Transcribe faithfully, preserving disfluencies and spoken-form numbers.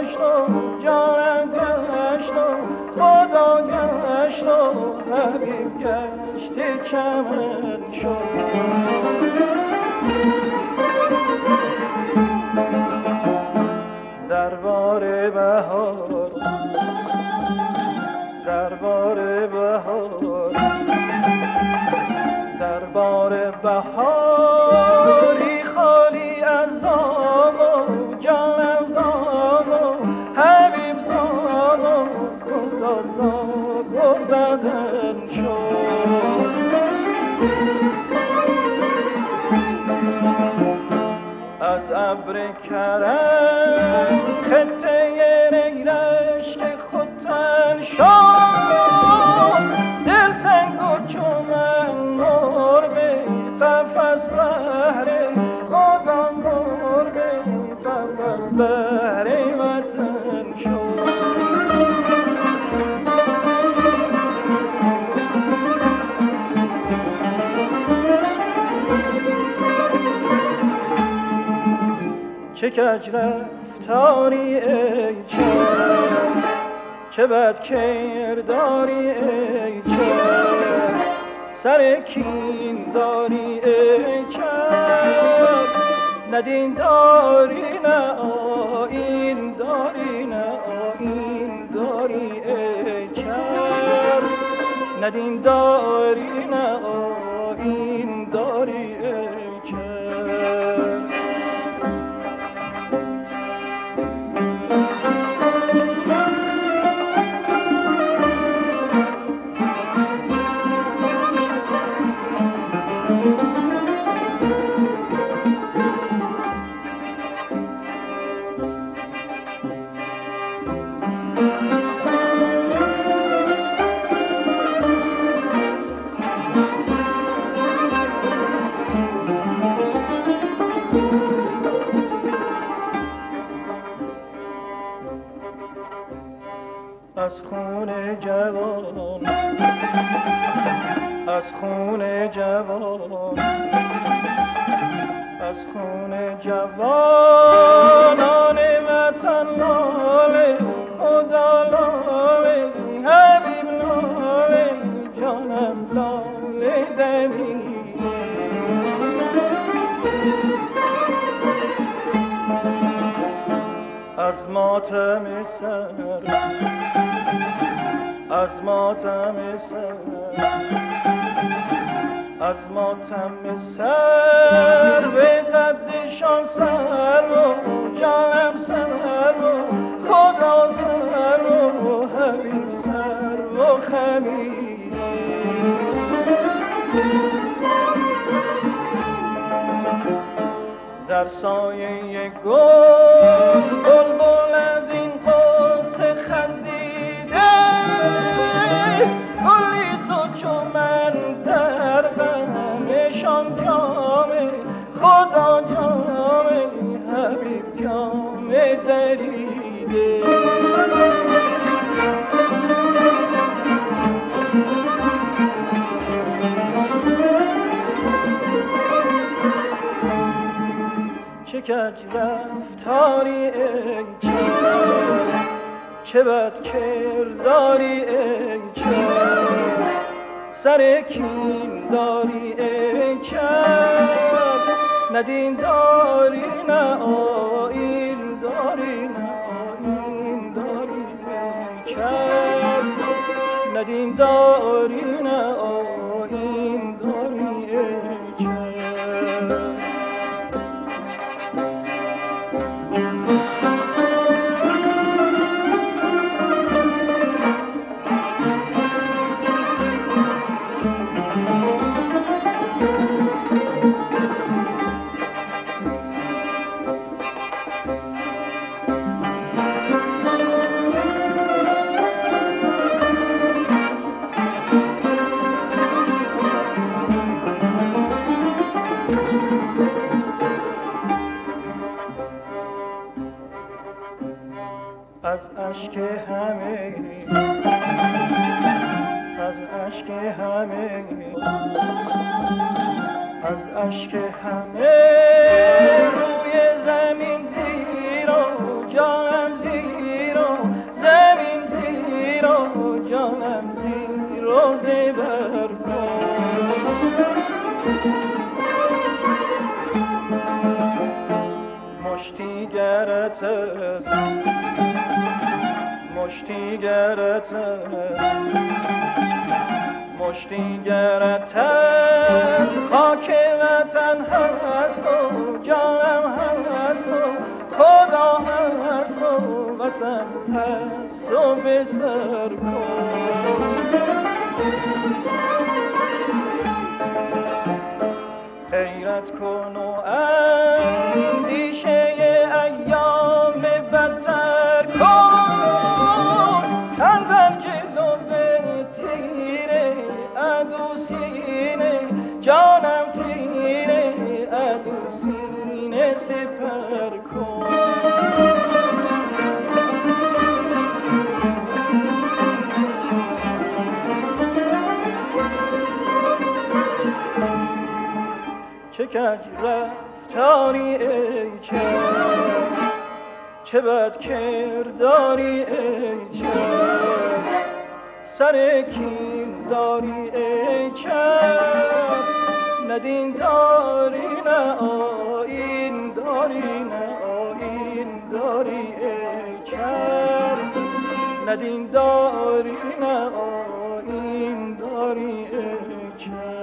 گشت و جانم گشت و خدا گشت و حبیب گشت چمن شد. دربار بهار دربار بهار دربار بهاری خالی از زاغ و جانم زاغ و حبیب زاغ و خدا زاغ و زدن شد. از ابر کرم خطه ریرش که خودتن شد، دلتنگ و چومن مرغ قفس بهر خدا مرغ قفس بهر وطن شد. چه کج رفتاری ای چشم، چه بد کرداری ای چشم، سر کین داری ای چشم، نه دین داری نه آیین داری نه آیین داری ای چشم، نه دین داری نه آیین داری ای چشم. از خون جوان از خون جوان از خون جوانان وطن لاله خدا لاله حبیب لاله جانم لاله دمیده. از ماتم سر از ماتم سر از ماتم سر به قدشان سر و جانم سر و خدا سر و حبیب سر و خمیده. در سایه گل بلبل از این قصه خزیده، گلی زو چو من در غمشان جامه خدا جامه حبیب جامه دریده. چه کج رفتاری ای چشم، چه بد کرداری ای چشم، سر کین داری ای چشم، نه دین داری نه آیین داری نه آیین داری ای چشم، نه دین داری نه آیین داری ای چشم. از اشک همه از اشک همه از اشک همه روی زمین زیر و جانم دیر و زمین دیر و جانم زیر و زبر کن مشتی گرت از مشتی گرت مشتی گرت از خاک وطن هست و جانم هست و خدا هست و وطن هست و بسر کن غیرت کن و اندیشه ایام بدتر کن اندر جلو تیره عدو سینه جانم تیره عدو سینه سپر کن چه کج رفتاری ای چشم چه بد کرداری ای چشم سر کین داری ای چشم نه دین داری نه آیین داری نه آیین داری ای چشم نه دین داری نه آیین داری ای چشم